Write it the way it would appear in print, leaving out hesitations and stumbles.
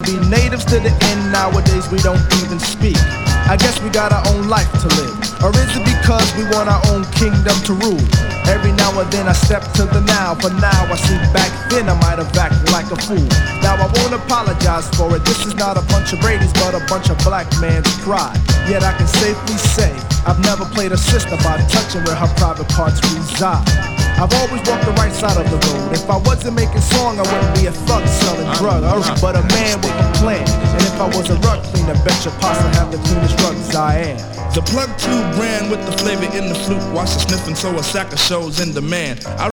be natives to the end. Nowadays we don't even speak. I guess we got our own life to live. Or is it because we want our own kingdom to rule? Every now and then I step to the now. But now I see back then I might have acted like a fool. Now I won't apologize for it. This is not a bunch of Brady's, but a bunch of black man's pride. Yet I can safely say I've never played a sister by touching where her private parts reside. I've always walked the right side of the road. If I wasn't making song, I wouldn't be a thug selling drugs. But a man with a plan. And if I was a rug cleaner, bet your posse have the cleanest rugs I am. The Plug 2 brand with the flavor in the flute. Watch the sniffing, so a sack of shows in demand.